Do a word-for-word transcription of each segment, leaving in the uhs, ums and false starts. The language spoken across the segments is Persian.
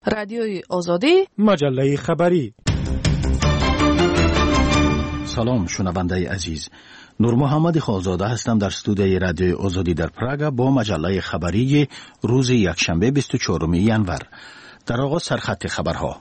رادیوی آزادی، مجله خبری. سلام شنونده عزیز، نور محمد خالزاده هستم در استودیوی رادیوی آزادی در پراگ با مجله خبری روز یکشنبه بیست و چهارم ژانویه. در آغاز سرخط خبرها.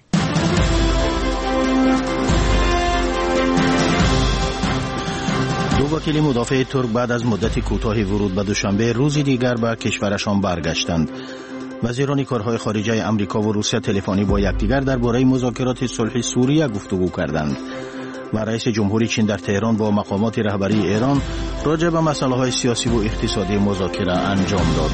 دو وکیل مدافع ترک بعد از مدت کوتاه ورود به دوشنبه روز دیگر به کشورشان برگشتند. وزیران کارهای خارجه آمریکا و روسیه تلفنی با یکدیگر درباره مذاکرات صلح سوریه گفتگو کردند. و رئیس جمهوری چین در تهران با مقامات رهبری ایران راجع به مسائل سیاسی و اقتصادی مذاکره انجام داد.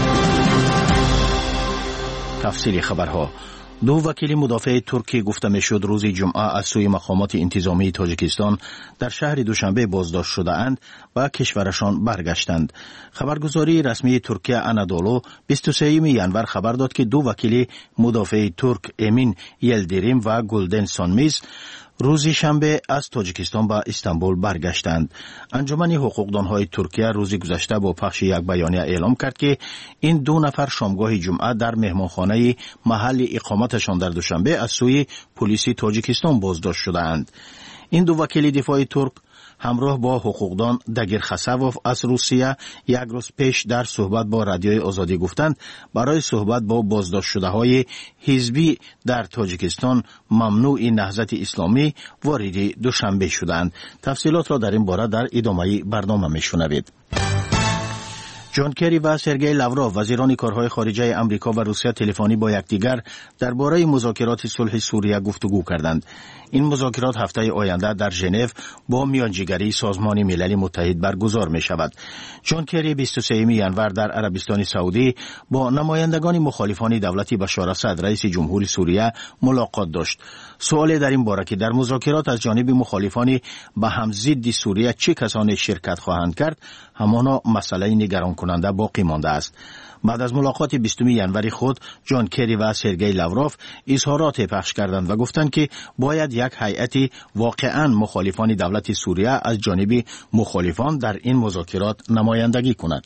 تفصیل خبرها. دو وکیل مدافع ترکی گفته میشد روز جمعه از سوی مقامات انتظامی تاجیکستان در شهر دوشنبه بازداشت شده اند و کشورشان برگشتند. خبرگزاری رسمی ترکیه انادولو بیست و سوم ژانویه خبر داد که دو وکیل مدافع ترک امین یلدریم و گلدن سانمیز روزی شنبه از تاجیکستان به استانبول برگشتند. انجمن حقوقدانهای ترکیه روزی گذشته با پخش یک بیانیه اعلام کرد که این دو نفر شامگاه جمعه در مهمانخانه محل اقامتشان در دوشنبه از سوی پلیس تاجیکستان بازداشت شدند. این دو وکیل دفاع ترک همراه با حقوقدان دگیر خسوف از روسیه یک روز پیش در صحبت با رادیوی آزادی گفتند برای صحبت با بازداشت شده های حزبی در تاجیکستان ممنوع نهضت اسلامی وارد دوشنبه شدند. تفصیلات را در این باره در ادامه برنامه میشنوید. جان کری و سرگئی لاوروف وزیران کارهای خارجه آمریکا و روسیه تلفنی با یکدیگر درباره مذاکرات صلح سوریه گفتگو کردند. این مذاکرات هفته آینده در ژنو با میانجیگری سازمان ملل متحد برگزار می شود. جان کری بیست و سوم ژانویه در عربستان سعودی با نمایندگان مخالفان دولت بشار اسد رئیس جمهوری سوریه ملاقات داشت. سوال در این باره که در مذاکرات از جانب مخالفان به هم ضد سوریه چه کسانی شرکت خواهند کرد همانا مسئله نگران کننده باقی مانده است. بعد از ملاقات بیستم ژانویه خود جان کری و سرگئی لاوروف اظهارات پخش کردند و گفتند که باید یک هیئت واقعا مخالفان دولت سوریه از جانب مخالفان در این مذاکرات نمایندگی کند.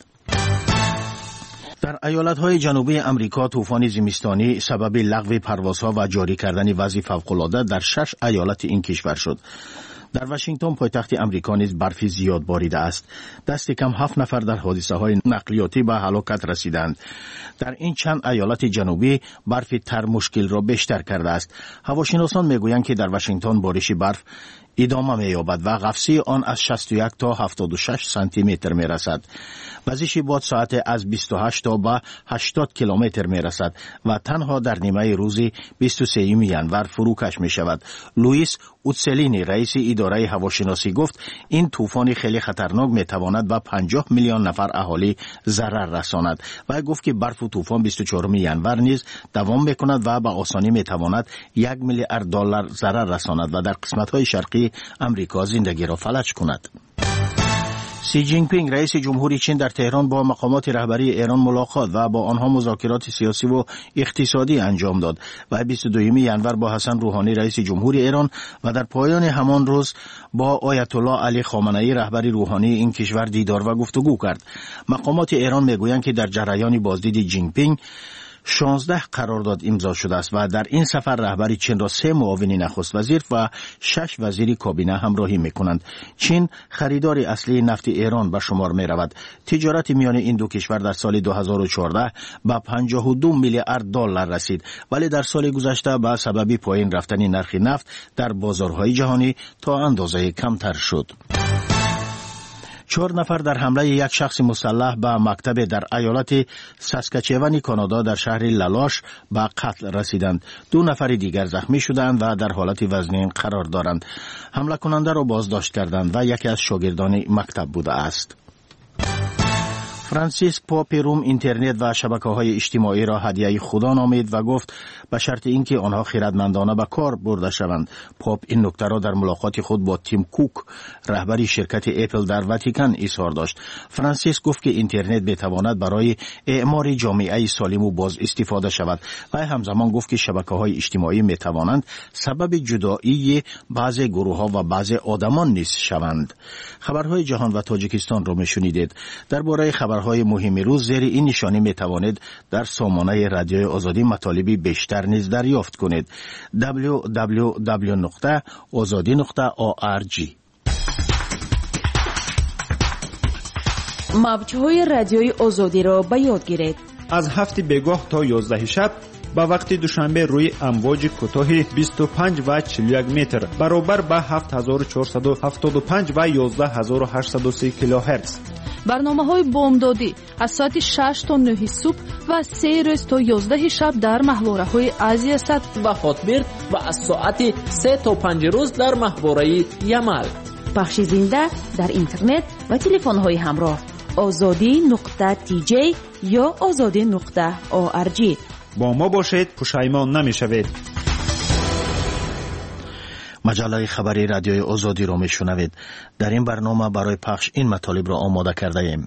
در ایالت‌های جنوبی آمریکا طوفان زمستانی سبب لغو پروازها و جاری کردن وضع فوق‌العاده در شش ایالت این کشور شد. در واشنگتن پایتخت آمریکا نیز برف زیاد باریده است. دست کم هفت نفر در حادثه های نقلیاتی به هلاکت رسیدند. در این چند ایالت جنوبی برف تر مشکل را بیشتر کرده است. هواشناسان میگویند که در واشنگتن بارش برف ادامه می‌یابد و قفسه آن از شصت و یک تا هفتاد و شش سانتی متر می‌رسد. وزش باد ساعت از بیست و هشت تا به هشتاد کیلومتر می‌رسد و تنها در نیمه روزی بیست و سوم ژانویه فروکش می‌شود. لوئیس اوتسلینی رئیس اداره هواشناسی گفت این طوفان خیلی خطرناک می‌تواند به پنجاه میلیون نفر اهالی ضرر رساند و گفت که برف و طوفان بیست و چهارم ژانویه نیز دوام می‌کند و به آسانی می‌تواند یک میلیارد دلار ضرر رساند و در قسمت‌های شرقی امریکا زندگی را فلج کند. سی جین پینگ رئیس جمهوری چین در تهران با مقامات رهبری ایران ملاقات و با آنها مذاکرات سیاسی و اقتصادی انجام داد و بیست و دوم ژانویه با حسن روحانی رئیس جمهوری ایران و در پایان همان روز با آیت الله علی خامنه‌ای رهبر روحانی این کشور دیدار و گفتگو کرد. مقامات ایران میگویند که در جریان بازدید جین پینگ شانزده قرارداد امضا شده است و در این سفر رهبری چین را سه معاون نخست وزیر و شش وزیر کابینه همراهی میکنند. چین خریدار اصلی نفت ایران به شمار می رود. تجارت میان این دو کشور در سال دو هزار و چهارده به پنجاه و دو میلیارد دلار رسید، ولی در سال گذشته به سبب پایین رفتن نرخ نفت در بازارهای جهانی تا اندازه کمتر شد. چهار نفر در حمله یک شخص مسلح به مکتب در ایالت ساسکاچوان کانادا در شهر لالاش به قتل رسیدند. دو نفر دیگر زخمی شدند و در حالت وزنین قرار دارند. حمله کننده را بازداشت کردند و یکی از شاگردان مکتب بوده است. فرانسیسک پاپ روم اینترنت و شبکه‌های اجتماعی را هدیه خدا نامید و گفت به شرط اینکه آنها خردمندانه به کار برده شوند. پاپ این نکته را در ملاقات خود با تیم کوک رهبر شرکت اپل در واتیکان اظهار داشت. فرانسیسک گفت که اینترنت بتواند برای اعمار جامعه سالم و باز استفاده شود و همزمان گفت که شبکه‌های اجتماعی میتوانند سبب جدایی بعضی گروه‌ها و بعضی آدمان نیز شوند. خبرهای جهان و تاجیکستان را میشنیدید. درباره خبر خبرهای مهم روز زیر این نشانی می توانید در سامانه رادیوی آزادی مطالبی بیشتر نیز دریافت کنید. دبلیو دبلیو دبلیو نقطه آزادی نقطه او آر جی. موجهای رادیوی آزادی را به یاد گیرید. از هفت بیگاه تا یازده شب با وقت دوشنبه روی امواج کوتاه بیست و پنج و چهل و یک متر برابر با هفت هزار و چهارصد و هفتاد و پنج و یازده هزار و هشتصد و سی کیلوهرتز. برنامه‌های بامدادی از ساعت شش تا نه صبح و سه روز تا یازده شب در محوره‌های آسیا صد و خاطبر و از ساعت سه تا پنج روز در محوره یمل. پخش زنده در اینترنت و تلفن‌های همراه آزادی نقطه تی جی یا آزادی نقطه او آر جی. با ما باشید، پشیمان نمی‌شوید. مجله خبری رادیوی آزادی را میشنوید. در این برنامه برای پخش این مطالب را آماده کرده ایم.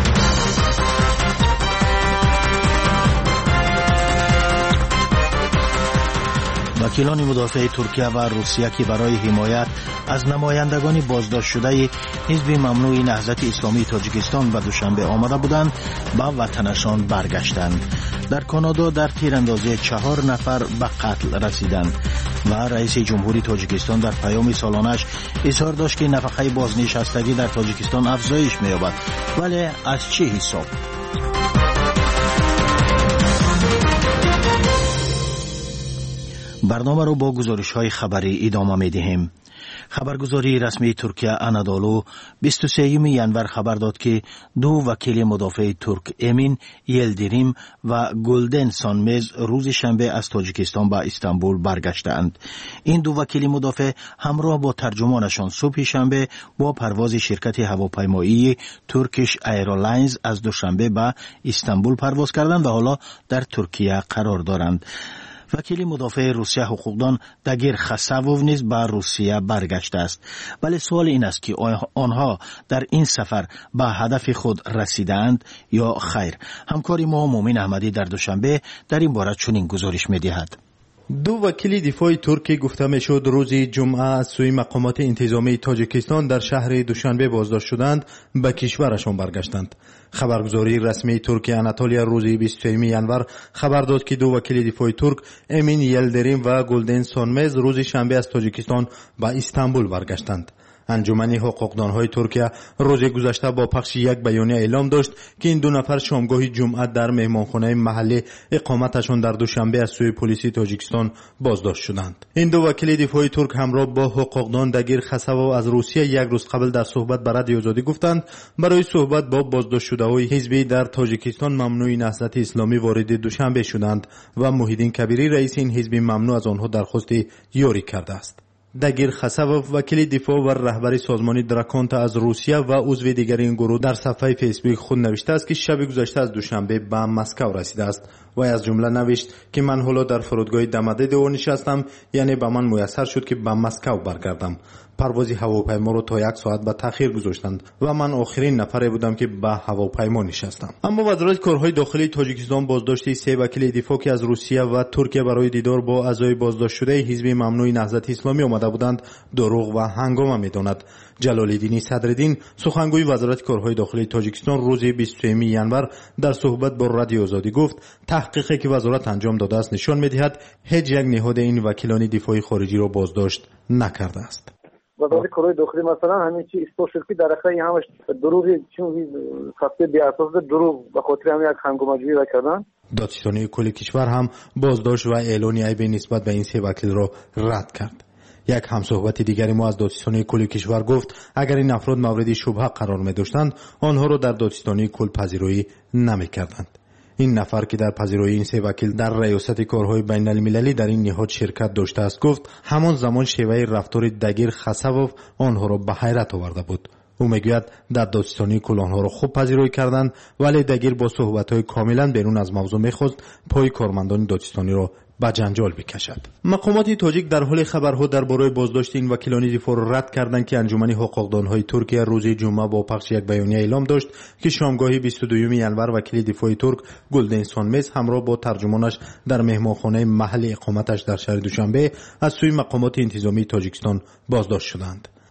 وکیلان مدافع ترکیه و روسیه که برای حمایت از نمایندگان بازداشت شده حزب ممنوع نهضت اسلامی تاجیکستان و دوشنبه آمده بودند به وطنشان برگشتند. در کانادا در تیراندازی چهار نفر به قتل رسیدند و رئیس جمهوری تاجیکستان در پیام سالانش اظهار داشت که نفقه بازنشستگی در تاجیکستان افزایش می‌یابد، ولی از چه حساب؟ برنامه رو با گزارش‌های خبری ادامه می‌دهیم. خبرگزاری رسمی ترکیه انادولو بیست و سوم ژانویه خبر داد که دو وکیل مدافع ترک امین یلدریم و گلدن سانمز روز شنبه از تاجیکستان به استانبول برگشتند. این دو وکیل مدافع همراه با ترجمانشان صبح شنبه با پرواز شرکت هواپیمایی ترکیش ایرلاینز از دوشنبه به استانبول پرواز کردند و حالا در ترکیه قرار دارند. وکیل مدافع روسیه حقوقدان داگیر خساوو نیز به روسیه برگشته است. ولی سوال این است که آنها در این سفر به هدف خود رسیدند یا خیر؟ همکار ما مومن احمدی در دوشنبه در این باره چنین گزارش می‌دهد. دو وکیل دفاع ترکی گفته میشد روز جمعه از سوی مقامات انتظامی تاجیکستان در شهر دوشنبه بازداشت شدند به کشورشان برگشتند. خبرگزاری رسمی ترکی اناتولیا روز بیست و سوم ژانویه خبر داد که دو وکیل دفاع ترک امین یلدریم و گلدن سانمز روز شنبه از تاجیکستان به استانبول برگشتند. انجمن حقوقدانهای ترکیه روز گذشته با پخش یک بیانیه اعلام داشت که این دو نفر شامگاه جمعه در مهمانخانه محلی اقامتشان در دوشنبه از سوی پلیس تاجیکستان بازداشت شدند. این دو وکیل دفاع ترک همراه با حقوقدان داگیر خساوو از روسیه یک روز قبل در صحبت با رادیو آزادی گفتند برای صحبت با بازداشت شده‌های حزبی در تاجیکستان ممنوع نهضت اسلامی وارد دوشنبه شدند و موحدین کبیری رئیس این حزب ممنوع از آنها درخواست یاری کرده است. داگیر خساوو وکیل دفاع و رهبر سازمان دراکونتا از روسیه و عضو دیگر این گروه در صفحه فیسبوک خود نوشته است که شب گذشته از دوشنبه به مسکو رسیده است و از جمله نوشت که من حالا در فرودگاه دمده دو نشستم، یعنی به من میسر شد که به مسکو برگردم. پرواز هواپیما رو تا یک ساعت به تاخیر گذاشتند و من آخرین نفری بودم که به هواپیما نشستم. اما وزارت کارهای داخلی تاجیکستان بازداشت سه وکیل دفاع که از روسیه و ترکیه برای دیدار با اعضای بازداشت شده حزب ممنوع نهضت اسلامی آمده بودند دروغ و هنگامه می‌داند. جلال‌الدین صدرالدین سخنگوی وزارت کارهای داخلی تاجیکستان روز بیست و سوم ژانویه در صحبت با رادیو آزادی گفت تحقیقی که وزارت انجام داده است نشان می‌دهد هیچ یک نهاد این وکیلان دفاع خارجی را بازداشت نکرده است. وزارت کارهای داخلی مثلا همین چی اثبات شد که در اصل همش دروغی، چون خطه بی اساس دروغ به خاطر همین یک هنگامجویی را کردن. دادستانی کل کشور هم بازداشت و اعلان عیب نسبت به این سه وکیل را رد کرد. یک همصحبت دیگری ما از دادستانی کل کشور گفت اگر این افراد مورد شبهه قرار می داشتند آنها را در دادستانی کل پذیرایی نمی کردند. این نفر که در پذیرایی این سه وکیل در ریاست کارهای بین المللی در این نهاد شرکت داشته است گفت همان زمان شیوه رفتار داگیر خساوو آنها را به حیرت آورده بود. او میگوید در دادستانی کل آنها را خوب پذیرایی کردند، ولی داگیر با صحبت‌های کاملا بیرون از موضوع می‌خواست پای کارمندان دادستانی را به جنجال بکشد. مقامات تاجیک در حال خبرها درباره بازداشت این وکیلان دفاع را رد کردند که انجمن حقوقدانهای ترکیه روز جمعه با پخش یک بیانیه اعلام داشت که شامگاه بیست و دوم ژانویه وکیل دفاع ترک گلدن سانمز همراه با ترجمانش در مهمانخانه محل اقامتش در شهر دوشنبه از سوی مقامات انتظامی تاجیکستان بازداشت شدند.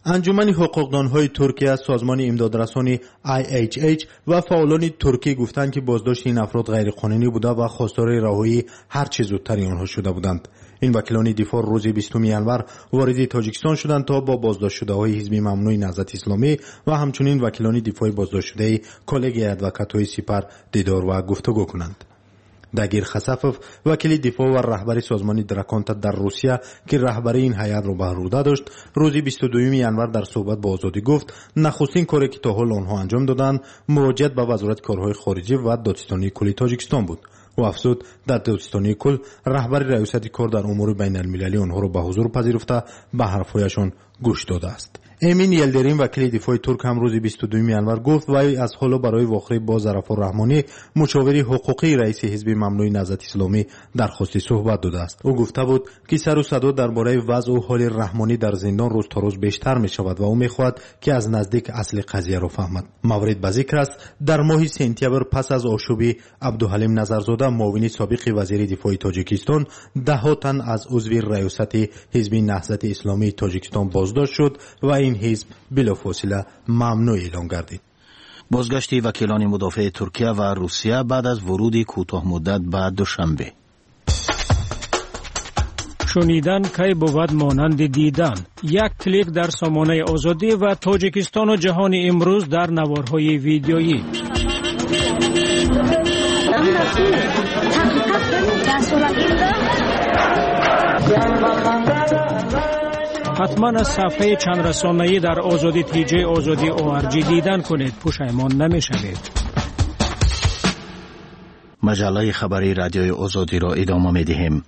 انجمن حقوقدانهای ترکیه، سازمان امدادرسانی آی اچ اچ و فعالان ترکی گفتند که بازداشت این افراد غیرقانونی بوده و خواستار رهایی هر چه زودتر آنها شده بودند. این وکیلان دفاع روز بیستم ینور وارد تاجیکستان شدند تا با بازداشت شده های حزب ممنوع نهضت اسلامی و همچنین وکیلان دفاع بازداشت شده کلگی ادوکات های سپر دیدار و گفتگو کنند. داگیر خسافف، وکیل دفاع و رهبر سازمان درکانتا در روسیه که رهبری این هیئت را به عهده داشت، روز بیست و دوم ینور در صحبت با آزادی گفت نخستین کاری که تا حال آنها انجام دادند مراجعت به وزارت کارهای خارجه و دادستانی کل تاجیکستان بود. و افزود در دادستانی کل رهبر ریاست کار در امور بین المللی آنها را به حضور پذیرفته به حرفهایشان گوش داده است. امین یلدرین، وکیل دفاع ترک، هم روز بیست و دوم ینور گفت وی از حالا برای واقعه با ظرفا رحمانی، مشاور حقوقی رئیس حزب ممنوع نهضت اسلامی، درخواست صحبت داده است. او گفته بود که سر و صدا درباره وضع و حال رحمانی در زندان روز تا روز بیشتر می شود و او می خواهد که از نزدیک اصل قضیه را فهمد. مورد به ذکر است در ماه سپتامبر پس از آشوبی عبدالحلیم نظرزاده، معاون سابق وزیر دفاع تاجیکستان، ده ها تن از عضو ریاست حزب نهضت اسلامی تاجیکستان بازداشت شد و این حزب بلافاصله ممنوع اعلام گردید. بازگشت وکیلان مدافع ترکیه و روسیه بعد از ورود کوتاه مدت به دوشنبه. شنیدن کی بود مانند دیدن. یک کلیک در سامانه آزادی و تاجیکستان و جهان امروز در نوارهای ویدیویی. حتما از صفحه چند رسانه‌ای در آزادی تی جی آزادی او آر جی دیدن کنید، پشیمان نمی‌شوید. مجله خبری رادیوی آزادی را ادامه می‌دهیم.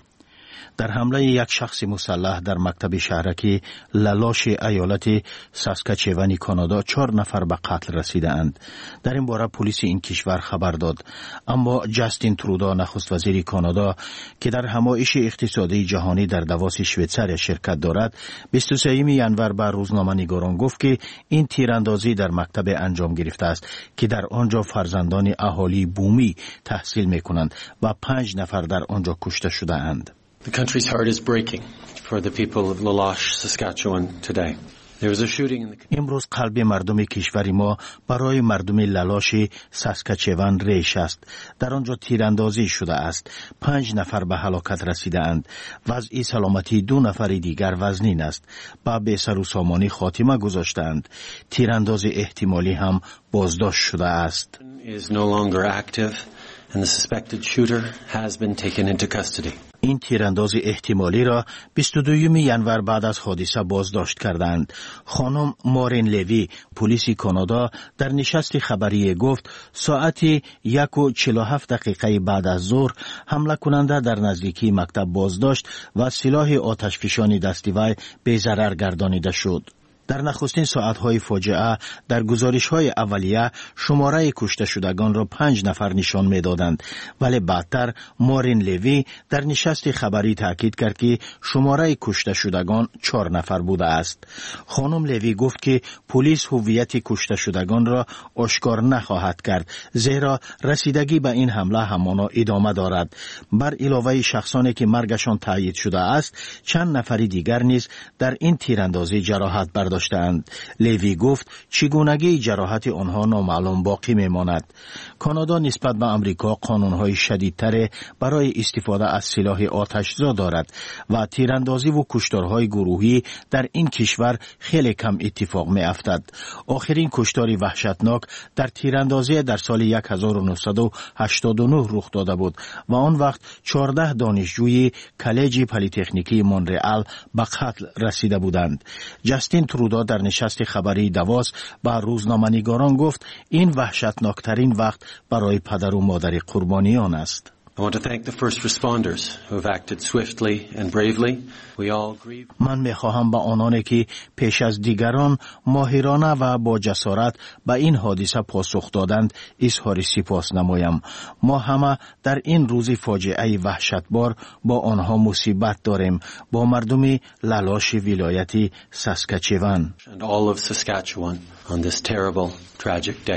در حمله یک شخص مسلح در مکتب شهرکی لالاش ایالت ساسکاچوان کانادا چهار نفر به قتل رسیدند. در این باره پلیس این کشور خبر داد، اما جاستین ترودا، نخست وزیر کانادا که در همایش اقتصادی جهانی در دواس شویتزار شرکت دارد، بیست و سوم ینور به روزنامه‌نگاران گفت که این تیراندازی در مکتب انجام گرفته است که در آنجا فرزندان اهالی بومی تحصیل می‌کنند و پنج نفر در آنجا کشته شده‌اند. The country's heart is breaking for the people of Lalash, Saskatchewan today. There was a shooting in the امروز قلب مردم کشور ما برای مردم لالاش ساسکاچوان ریش است. در آنجا تیراندازی شده است. پنج نفر به هلاکت رسیده اند. وضع سلامتی دو نفر دیگر وزنین است. با به سر و سامانی خاتمه گذاشتند. تیرانداز احتمالی هم بازداشت شده است. is no longer active and the suspected shooter has been taken into custody. این تیرانداز احتمالی را بیست و دوم ینور بعد از حادثه بازداشت کردند. خانم مارین لوی، پلیس کانادا، در نشست خبری گفت ساعت یک و چهل و هفت دقیقه بعد از ظهر حمله کننده در نزدیکی مکتب بازداشت و سلاح آتشفشانی دستی وی به ضرر گردانیده شد. در نخستین ساعتهای فاجعه در گزارش‌های اولیه شماره کشته شدگان را پنج نفر نشان می‌دادند، ولی بعدتر مارین لوی در نشست خبری تاکید کرد که شماره کشته شدگان چهار نفر بوده است. خانم لوی گفت که پلیس هویت کشته شدگان را آشکار نخواهد کرد، زیرا رسیدگی به این حمله همانا ادامه دارد. بر علاوه شخصانی که مرگشان تایید شده است، چند نفر دیگر نیز در این تیراندازی جراحت برداشتند. لیوی گفت چگونگی جراحت آنها نامعلوم باقی میماند. کانادا نسبت به امریکا قانونهای شدیدتر برای استفاده از سلاح آتشزا دارد و تیراندازی و کشتارهای گروهی در این کشور خیلی کم اتفاق می افتد. آخرین کشتار وحشتناک در تیراندازی در سال هزار و نهصد و هشتاد و نه رخ داده بود و آن وقت چهارده دانشجوی کالج پلی‌تکنیکی مونرئال به قتل رسیده بودند. جاستین ترودا در نشست خبری دواس با روزنامه‌نگاران گفت این وحشتناکترین وقت برای پدر و مادر قربانیان است. I want to thank the first responders who have acted swiftly and bravely. We all grieve. من می‌خواهم به آنانی که پیش از دیگران ماهرانه و با جسارت به این حادثه پاسخ دادند اظهار سپاس نمایم. ما همه در این روز فاجعه وحشتبار با آنها مصیبت داریم، با مردم لالاش ولایت ساسکاچوان And all of Saskatchewan on this terrible tragic day.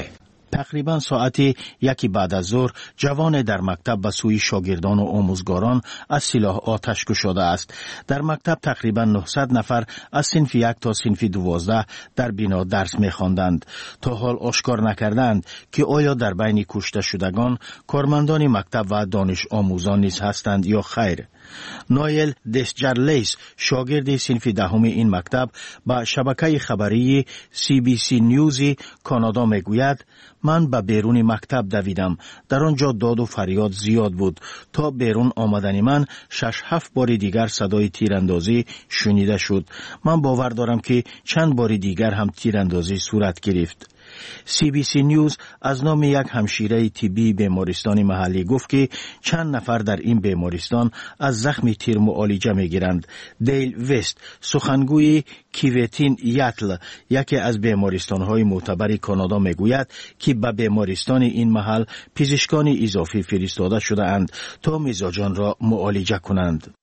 تقریبا ساعت یکی بعد از ظهر جوان در مکتب به سوی شاگردان و آموزگاران از سلاح آتش گشوده است. در مکتب تقریبا نهصد نفر از صنف یک تا صنف دوازده در بنا درس می‌خواندند. تا حال آشکار نکردند که آیا در بین کشته شدگان کارمندان مکتب و دانش آموزان نیز هستند یا خیر. نایل دسجرلیس شاگرد صنف دهم این مکتب با شبکه خبری سی بی سی نیوزی کانادا میگوید من به بیرون مکتب دویدم. در آنجا داد و فریاد زیاد بود. تا بیرون آمدن من شش هفت بار دیگر صدای تیراندازی شنیده شد. من باور دارم که چند بار دیگر هم تیراندازی صورت گرفت. سی بی سی نیوز از نام یک همشیره طبی بیمارستان محلی گفت که چند نفر در این بیمارستان از زخم تیر معالجه میگیرند. دیل وست سخنگوی کیوتین یاتل یکی از بیمارستان‌های معتبر کانادا میگوید که به بیمارستان این محل پزشکان اضافی فرستاده شده اند تا مزاجان را معالجه کنند.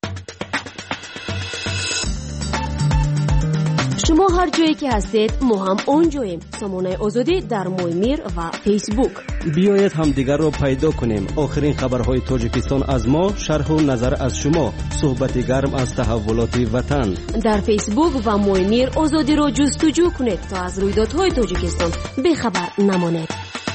شما هر جایی که هستید ما هم اونجاییم. سامانه آزادی در مویمیر و فیسبوک. بیایید هم دیگر را پیدا کنیم. آخرین خبرهای تاجیکستان از ما، شرح و نظر از شما، صحبت گرم از تحولات وطن. در فیسبوک و مویمیر آزادی را جستجو کنید تا از رویدادهای تاجیکستان بیخبر نمانید.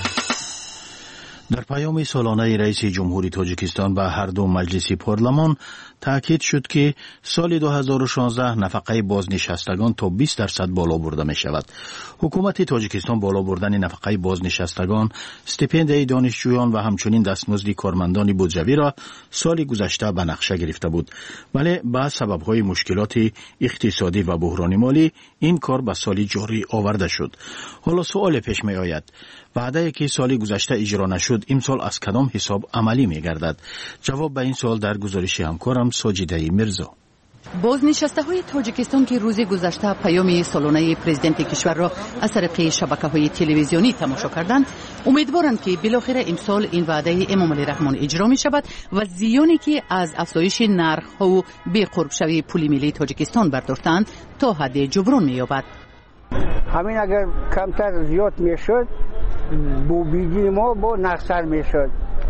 در پیام سالانه رئیس جمهوری تاجیکستان به هر دو مجلس پارلمان تاکید شد که سال دو هزار و شانزده نفقه بازنشستگان تا بیست درصد بالا برده می شود. حکومت تاجیکستان بالا بردن نفقه بازنشستگان، استیپندیای دانشجویان و همچنین دستمزد کارمندان بودجوی را سال گذشته به نقشه گرفته بود. ولی با سبب‌های مشکلات اقتصادی و بحران مالی این کار به سال جاری آورده شد. حالا سوال پیش می آید: وعده‌ای که سال گذشته اجرا نشد امسال از کدام حساب عملی می گردد؟ جواب به این سوال در گزارش همکارم ساجده میرزا. بازنشسته های تاجیکستان که روز گذشته پیام سالانه پرزیدنت کشور را از طریق شبکه های تلویزیونی تماشا کردند، امیدوارند که بالاخره امسال این وعده امام علی رحمان اجرا می شود و زیانی که از افزایش نرخ ها و بی قرب شوی پول ملی تاجیکستان برداشتند تا حد جبران می یابد. همین اگر کمتر زیاد می شد، بو بیگی ما با نقصر می شد.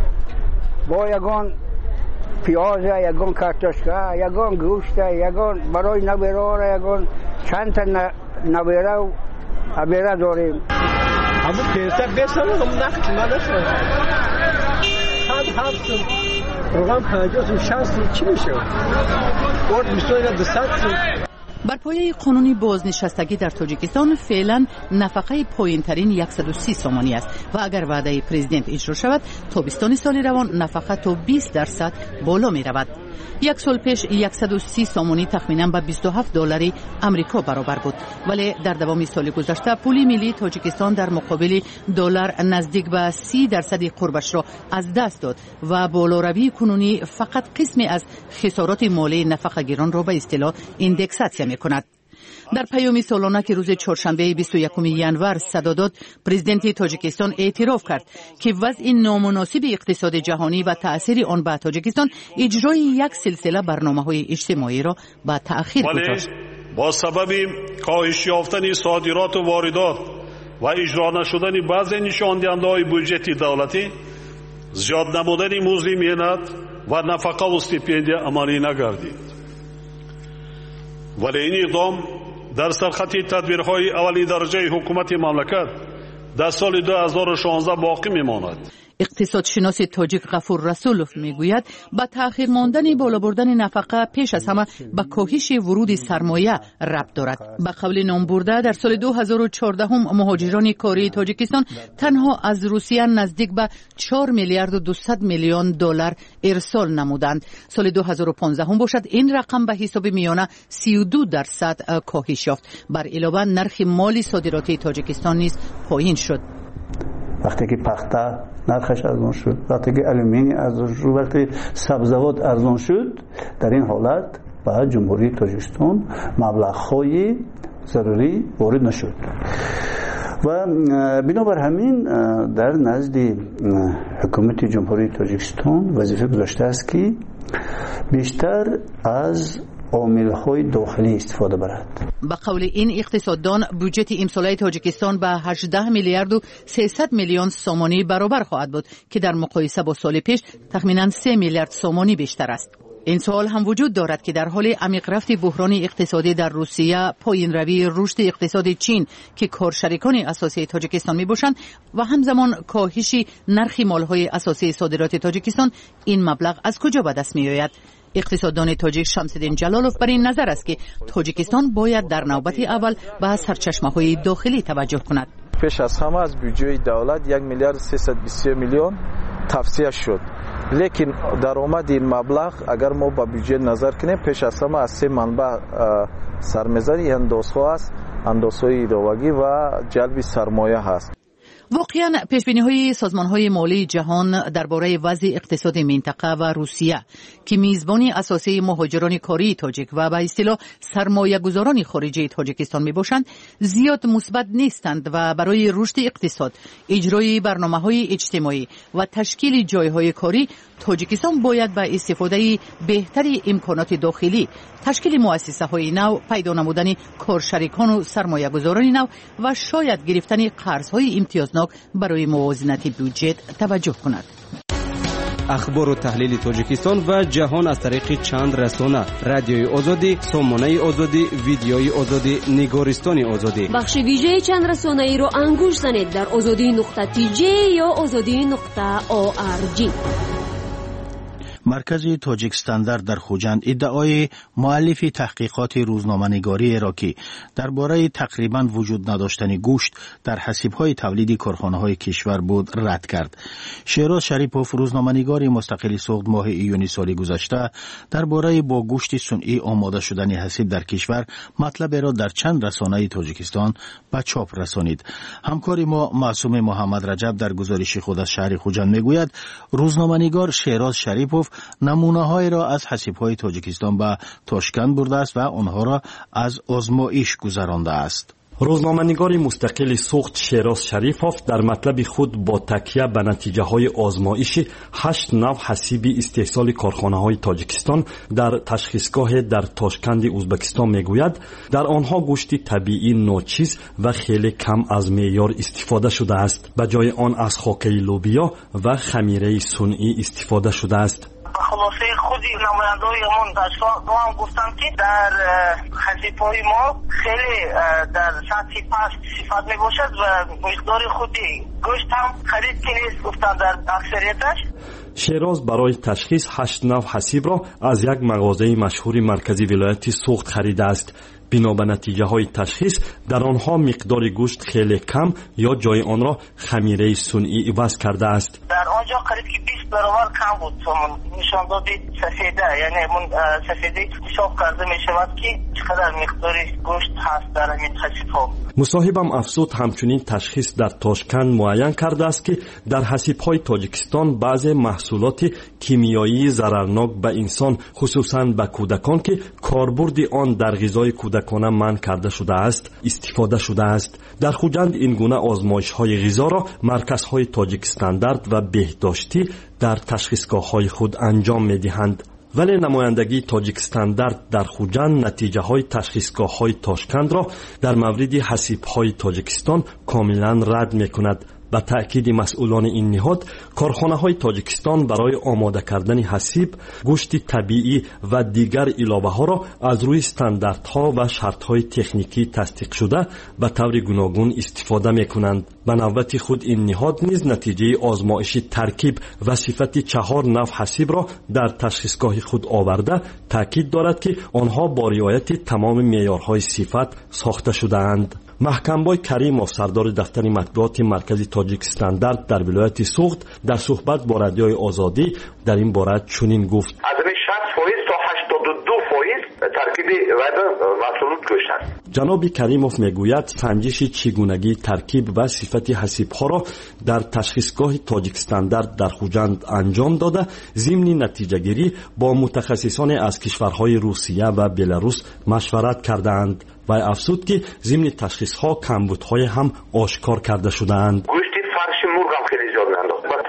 با یگان پیاز، یگان کارتوشکا، یگان گوشت، یگان برای نویره، یگان چند تا نویره و ابیره داریم. اما پیسه بیشتر هم نقد نداشت. چند هفت رقم پنجاه و شصت چی میشه؟ برد میشه دوصد. بر پایه قانون بازنشستگی در تاجیکستان فعلا نفقه پایین‌ترین صد و سی سومانی است و اگر وعده پرزیدنت اجرا شود تابستان سال روان نفقه تا بیست درصد بالا می رود. یک سال پیش صد و سی سومانی تخمینا به بیست و هفت دلار آمریکا برابر بود، ولی در دوام سال گذشته پول ملی تاجیکستان در مقابل دلار نزدیک به سی درصد قربش را از دست داد و بالاروی کنونی فقط قسمی از خسارات مالی نفقه گیران را به اصطلاح ایندکساسیون می کند. در پیام سالانه که روز چهارشنبه بیست و یکم ینور صدا داد، پرزیدنت تاجیکستان اعتراف کرد که وضع نامناسب اقتصاد جهانی و تأثیر آن بر تاجیکستان اجرای یک سلسله برنامه‌های اجتماعی را به تأخیر گذاشت. با سبب کاهش یافتن صادرات و واردات و اجرا نشدن بعضی نشاندهنده‌های بودجه دولتی، زیاد نمودن مزد مهنت و نفقه و استیپندیه عملی نگردید. ولی این اقدام در سرخط تدبیرهای اولی درجه حکومت مملکت در سال دو هزار و شانزده باقی میماند. اقتصادشناس تاجیک غفور رسولوف میگوید با تأخیر ماندن بالا بردن نفقه پیش از همه به کاهش ورود سرمایه ربط دارد. به قول نام برده در سال دو هزار و چهارده هم مهاجران کاری تاجیکستان تنها از روسیه نزدیک به چهار میلیارد و دویست میلیون دلار ارسال نمودند. سال دو هزار و پانزده هم باشد این رقم به حساب میانه سی و دو درصد کاهش یافت. بر علاوه نرخ مالی صادراتی تاجیکستان نیز پایین شد. وقتی که پخته نرخش ارزان شد، وقتی که آلومینی ارزان شد، وقتی سبزیجات ارزان شد، در این حالت به جمهوری تاجیکستان مبلغ‌های ضروری وارد نشد و بنابر همین در نزد حکومت جمهوری تاجیکستان وظیفه گذاشته است که بیشتر از عامل‌های داخلی استفاده برد. با قول این اقتصاددان بودجه امساله تاجیکستان به هجده میلیارد و سیصد میلیون سومانی برابر خواهد بود که در مقایسه با سال پیش تخمیناً سه میلیارد سومانی بیشتر است. این سوال هم وجود دارد که در حال عمیق رفت بحران اقتصادی در روسیه، پایین روی رشد اقتصادی چین که کارشریکان اساسی تاجیکستان می باشند و همزمان کاهش نرخ مالهای اساسی صادرات تاجیکستان، این مبلغ از کجا به دست می آید؟ اقتصاددان تاجیک شمس‌الدین جلالوف بر این نظر است که تاجیکستان باید در نوبت اول به سرچشمه‌های داخلی توجه کند. پیش از همه از بودجه دولت یک میلیارد سیصد و بیست میلیون توصیه شد، لیکن درآمد این مبلغ اگر ما با بودجه نظر کنیم پیش از همه از سه منبع سرمایه‌گذاری اندازها است، اندازهای ایداوگی و جلب سرمایه هست. واقعاً پیشبینی‌های سازمان‌های مالی جهان درباره وضع اقتصادی منطقه و روسیه که میزبانی اساسی مهاجران کاری تاجیک و به اصطلاح سرمایه‌گذاران خارجی تاجیکستان میباشند زیاد مثبت نیستند و برای رشد اقتصاد، اجرای برنامه‌های اجتماعی و تشکیل جای‌های کاری تاجیکستان باید به استفاده بهتری امکانات داخلی، تشکیل مؤسسه‌های نو، پیدا نمودن کارشریکان و سرمایه‌گذاران نو و شاید گرفتن قرض‌های امتیازناک برای موازنت بودجه توجه کند. اخبار و تحلیل تاجیکستان و جهان از طریق چند رسانه: رادیوی آزادی، سامانه آزادی، ویدیوی آزادی، نگارستان آزادی. بخش ویژه چند رسانه ای رو انگوش زنید در آزادی نقطه تی جی یا آزادی نقطه او آر جی. مرکز تاجیک استاندارد در خوجند ادعای مؤلف تحقیقات روزنامه‌نگاری عراقی درباره تقریباً وجود نداشتن گوشت در حسیب‌های تولیدی کارخانه‌های کشور بود رد کرد. شیراز شریپوف روزنامه‌نگار مستقل سوخت ماه ایونی سال گذشته درباره با گوشت صنعی آماده شدن حسیب در کشور مطلب را در چند رسانه تاجیکستان به چاپ رسانید. همکار ما معصوم محمد رجب در گزارش خود از شهر خوجند میگوید روزنامه‌نگار شیراز شریپوف نمونه‌های را از حسیب‌های تاجیکستان به تاشکند برده است و آنها را از آزمایش گذرانده است. روزنامه‌نگار مستقل سوخت شیراز شریفوف در مطلب خود با تکیه به نتیجه های آزمایش هشت نوع حسیب استحصال کارخانه های تاجیکستان در تشخیصگاه در تاشکند ازبکستان میگوید در آنها گوشت طبیعی ناچیز و خیلی کم از معیار استفاده شده است، به جای آن از خاکه لوبیا و خمیره صنعی استفاده شده است. خلاصه خودی نماینده‌های همون داشتگاه دو هم گفتن که در حسیب‌های ما خیلی در سطحی پست صفت می باشد و مقدار خودی گوشت هم خرید که نیست گفتن در اکثریتش. شیراز برای تشخیص هشت نوع حسیب را از یک مغازه مشهور مرکزی ولایت سوخت خریده است. بنا به نتیجه های تشخیص در آنها مقدار گوشت خیلی کم یا جای آن را خمیره صنعی عوض کرده است. در آنجا قریب که بیست برابر کم بود. نشان دادی سفیده، یعنی اون سفیده حساب کرده می شود که چقدر مقدار گوشت هست در این حسیب ها. مصاحبم افزود همچنین تشخیص در تاشکند معین کرده است که در حسیب های تاجیکستان بعضی محصولات کیمیایی ضررناک به انسان خصوصاً به کودکان که کاربرد آن در غذای کودکانه منع کرده شده است استفاده شده است. در خوجند این گونه آزمایش های غذا را مرکز های تاجیک استاندارد و بهداشتی در تشخیصگاه های خود انجام می دهند. ولی نمایندگی تاجیک استاندارد در خوجند نتیجه های تشخیصگاه های تاشکند را در مورد حسیب های تاجیکستان کاملا رد می کند. به تأکید مسئولان این نهاد، کارخانه های تاجیکستان برای آماده کردن حسیب، گوشت طبیعی و دیگر علاوه ها را از روی استانداردها و شرط های تکنیکی تصدیق شده به طور گوناگون استفاده می کنند. به نوبت خود این نهاد نیز نتیجه آزمایش ترکیب و صفت چهار نوع حسیب را در تشخیصگاه خود آورده تأکید دارد که آنها با رعایت تمام معیارهای صفت ساخته شده اند. محکمبای کریموف سردار دفتر مطبوعات مرکزی تاجیک استاندارد در ولایت سوخت در صحبت با رادیوی آزادی در این باره چنین گفت: از شصت فایز تا هشتاد و دو فایز ترکیب و محصولات گوشت است. جناب کریموف میگوید سنجش چگونگی ترکیب و صفت حسیب‌ها را در تشخیصگاه تاجیک استاندارد در خوجند انجام داده ضمن نتیجه‌گیری با متخصصان از کشورهای روسیه و بلاروس مشورت کردند و افزود که ضمن تشخیص ها کمبودهای هم آشکار کرده شدند. گوشت فرش مرغ هم خیلی زیاد می‌انداخت. با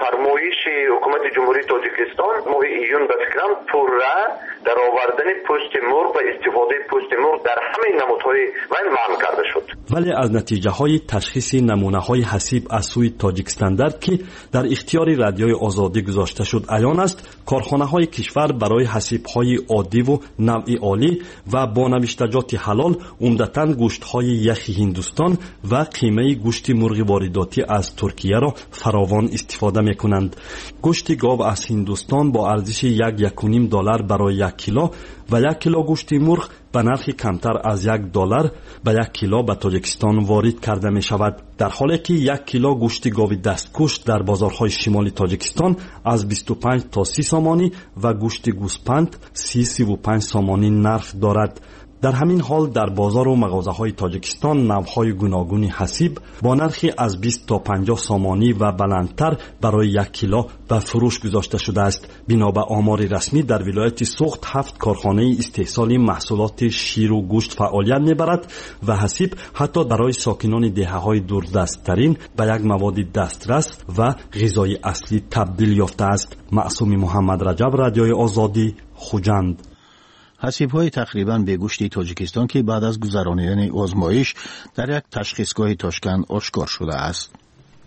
فرمایش حکومت جمهوری تاجیکستان ماه ایون به فکرم پورا در آوردن پوست مرغ و استفاده پوست مرغ در همه نمودهای من منع کرده شد. ولی از نتیجه های تشخیص نمونه های حسیب از سوی تاجیک استاندارد که در اختیار رادیوی آزادی گذاشته شد عیان است کارخانه های کشور برای حسیب های عادی و نوع عالی و با نوشتجات حلال عمدتاً گوشت های یخی هندوستان و قیمه گوشت مرغ وارداتی از ترکیه را فراوان استفاده می کنند. گوشت گاو از هندوستان با ارزش یک یک و نیم دلار برای یک کیلو و یک کیلو گوشت مرغ به نرخ کمتر از یک دلار به یک کیلو به تاجیکستان وارد کرده می شود، در حالی که یک کیلو گوشت گاو دستکش در بازارهای شمالی تاجیکستان از بیست و پنج تا سی سامانی و گوشت گوسپند سی سی و پنج سامانی نرخ دارد. در همین حال در بازار و مغازه‌های تاجیکستان نوع‌های گوناگون حسیب با نرخی از بیست تا پنجاه سامانی و بلندتر برای یک کیلو به فروش گذاشته شده است. بنا به آمار رسمی در ولایت سوخت هفت کارخانه استحصال محصولات شیر و گوشت فعالیت می‌برد و حسیب حتی برای ساکنان دهه‌های دوردست‌ترین به یک مواد دسترس و غذای اصلی تبدیل یافته است. معصوم محمد رجب، رادیوی آزادی، خوجند. حسیب‌های تقریباً به گوشت تاجیکستان که بعد از گذرانیدن آزمایش در یک تشخیصگاه تاشکند آشکار شده است.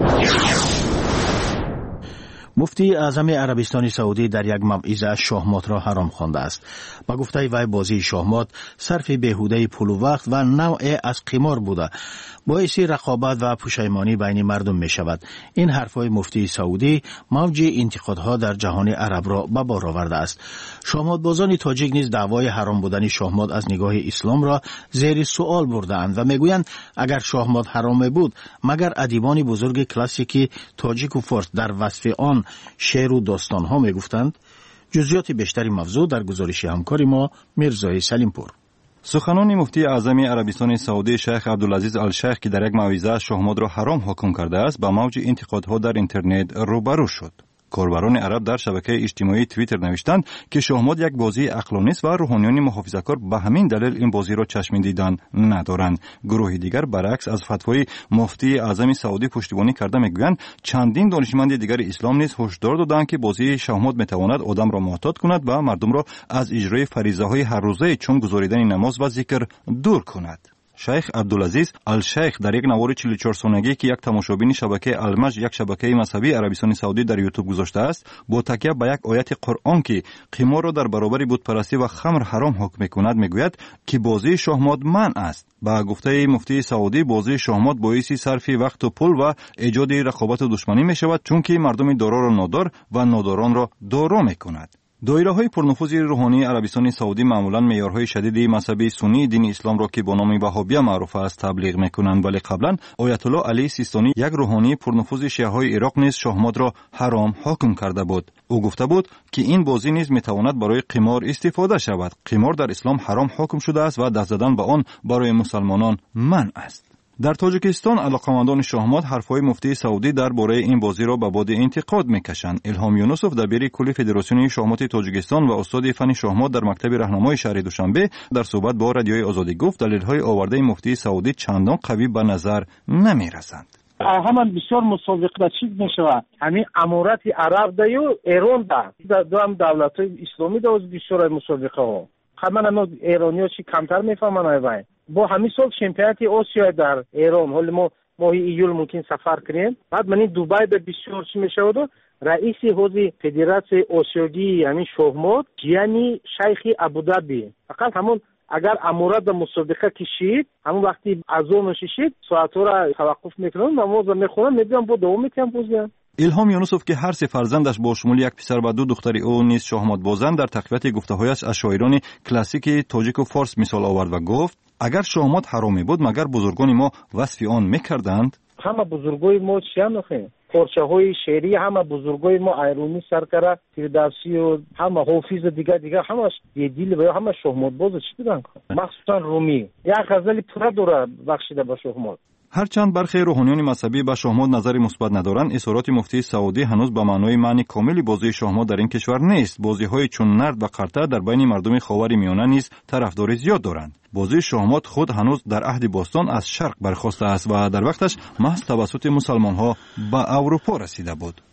مفتی اعظم عربستان سعودی در یک موعظه شاهمات را حرام خوانده است. با گفته وی بازی شاهمات صرف بیهوده پول و وقت و نوع از قمار بوده، باعث رقابت و پشیمانی بین مردم می شود. این حرفهای مفتی سعودی موج انتقادها در جهان عرب را به بار آورده است. شاهمات بازان تاجیک نیز دعوای حرام بودن شاهمات از نگاه اسلام را زیر سوال برده‌اند و میگویند اگر شاهمات حرام بود مگر ادیبان بزرگ کلاسیکی تاجیک و فارس در وصف آن شعر و داستان ها می گفتند؟ جزئیات بیشتری موضوع در گزارش همکار ما میرزای سلیمپور. سخنان مفتی اعظم عربستان سعودی شیخ عبدالعزیز الشیخ که در یک موعظه شاهمات را حرام حکم کرده است با موج انتقادها در اینترنت روبرو شد. کاربران عرب در شبکه اجتماعی توییتر نوشتند که شاهمات یک بازی عقلانی است و روحانیان محافظه‌کار به همین دلیل این بازی را چشم دیدن ندارند. گروه دیگر برعکس از فتوای مفتی اعظم سعودی پشتیبانی کرده میگویند چندین دانشمند دیگر اسلام نیز هشدار دادند که بازی شاهمات میتواند آدم را معتاد کند و مردم را از اجرای فریضه‌های هر روزه چون گزاریدن نماز و ذکر دور کند. شیخ عبدالعزیز الشیخ در یک نوار چهل و چهار سالگی که یک تماشابین شبکه المج یک شبکه مذهبی عربستان سعودی در یوتیوب گذاشته است با تکیه به یک آیت قرآن که قمار را در برابر بتپرستی و خمر حرام حکم می‌کند میگوید که بازی شاهمات منع است. با گفته مفتی سعودی بازی شاهمات باعث صرف وقت و پول و ایجاد رقابت و دشمنی می‌شود چون که مردم دارا را نادار و ناداران را دارا می‌کند. دایره‌های پرنفوذ روحانی عربستان سعودی معمولاً معیارهای شدید مذهبی سنی دین اسلام را که با نام وهابیه معروف است تبلیغ می‌کنند، ولی قبلا آیت الله علی سیستانی یک روحانی پرنفوذ شیعه‌های عراق نیز شاهمات را حرام حکم کرده بود. او گفته بود که این بازی نیز می‌تواند برای قمار استفاده شود. قمار در اسلام حرام حکم شده است و دست زدن به آن برای مسلمانان منع است. در تاجیکستان علاقمندان شاهمات حرفهای مفتی سعودی درباره این بازی را به باد انتقاد میکشند. الهام یونسوف دبیر کل فدراسیون شاهمات تاجیکستان و استاد فن شاهمات در مکتب راهنمای شهر دوشنبه در صحبت با رادیوی آزادی گفت دلیل‌های آورده مفتی سعودی چندان قوی به نظر نمی‌رسند. همان بسیار مسابقه چیز میشود. همین امارات عرب دا و ایران دا دو هم دولت‌های اسلامی دا از بسیار مسابقه ها. خب من ایرانی‌ها چی کمتر میفهمن آیوای. با همین سال شامپیونات آسیا در ایران حالا ما ماه ایول ممکن سفر کنیم. بعد من این دبی به بسیار چی میشود و رئیس حوزه فدراسیون آسیایی یعنی شاهمات یعنی شیخ ابوظبی. فقط همون اگر امارات به مسابقه کشید همون وقتی اذان شید ساعت‌ها را توقف میکنن نماز میخونن میگم با دوام میکنم بازیان. الهام یونسوف که هر سه فرزندش با شمول یک پسر و دو دختر او نیز شاهمات بازند در تقویت گفته‌هایش از شاعران کلاسیک تاجیک و فارس مثال آورد و گفت اگر شاهمات حرامی بود مگر بزرگان ما وصف آن میکردند؟ همه بزرگای ما چی نخیم پارچه های شعری همه بزرگای ما ایرانی سرکره فردوسی و همه حافظ دیگه دیگه همه دیدیل و همه شاهمات باز چی بودن مخصوصا رومی یک غزل پورا دوره بخشیده به شاهمات. هرچند برخی روحانیان مذهبی به شاهمات نظر مثبت ندارند، اظهارات مفتی سعودی هنوز به معنای معنی کاملی بازی شاهمات در این کشور نیست. بازی‌های چون نرد و قرطه در بین مردم خاور میانه نیز طرفداری زیاد دارند. بازی شاهمات خود هنوز در عهد باستان از شرق برخاسته است و در وقتش محض توسط مسلمان‌ها به اروپا رسیده بود.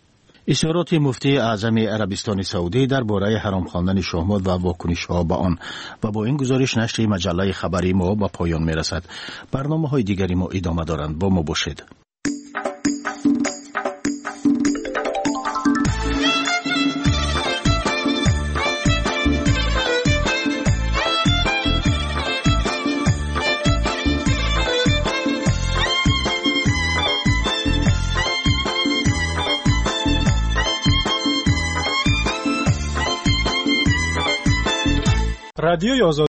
اشارات مفتی اعظم عربستان سعودی درباره حرام خواندن شهمات و واکنش‌ها به آن و با این گزارش نشر مجله خبری ما به پایان می‌رسد. برنامه‌های دیگری ما ادامه دارند. با ما باشید. رادیوی آزادی